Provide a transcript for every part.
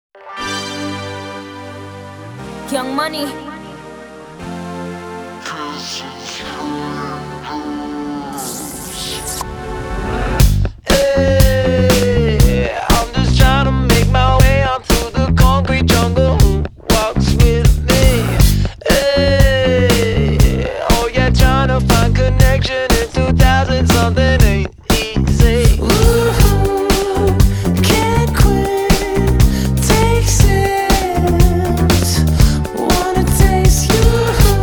Young Money. Hey, I'm just trying to make my way out through the concrete jungle. Who walks with me? Hey, oh yeah, trying to find connection in 2000 something ain't easy. Ooh, can't quit, take sips, wanna taste you,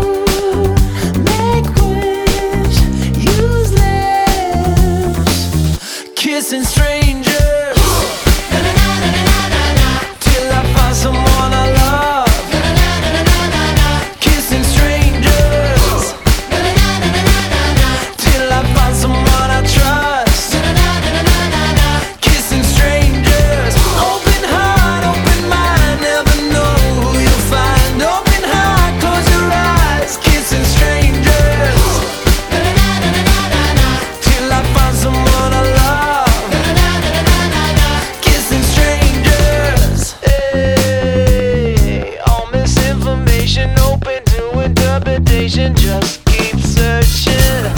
make wish, use lips, kissing strangers, till I find someone I love, kissing strangers, till I find someone I trust. Kissing strangers, open heart, open mind, never know who you'll find. Open heart, close your eyes, kissing strangers, till I find someone I love. Kissing strangers, hey, all misinformation open to interpretation. Just keep searching.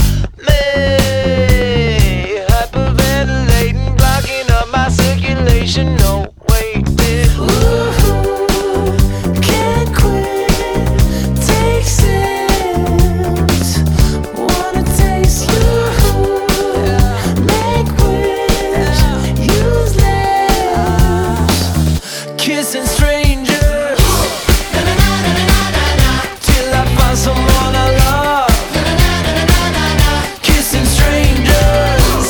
Me, hyperventilating, blocking up my circulation. No waiting. Ooh, can't quit, take sips, wanna taste you, make wish, use lips, kissing strangers, till I find someone I love. Kissing strangers,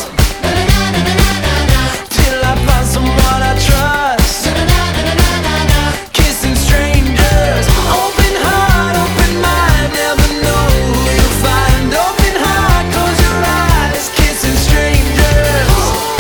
till I find someone I trust. Kissing strangers, open heart, open mind, never know who you'll find. Open heart, close your eyes, kissing strangers,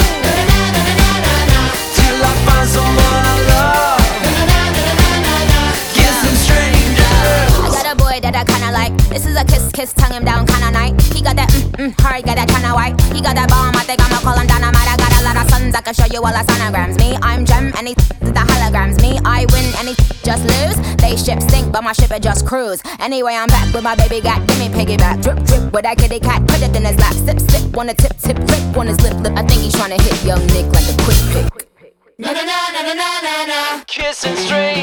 till I find someone I love. Kissing strangers. I got a boy that I kinda like. This is a kiss, tongue him down kinda night. He got that hard, got that kinda white. He got that bomb, I think I'ma call him dynamite. I got a lot of sons, I can show you all the sonograms. Me, I'm gem, and these the holograms. Me, I win, and these just lose. They ship sink, but my ship it just cruise. Anyway, I'm back with my baby got. Give me piggyback, drip, drip with that kitty cat. Put it in his lap, sip, sip, wanna tip, tip, rip on his lip, lip. I think he's tryna hit young Nick like a quick pick. Kissing strangers.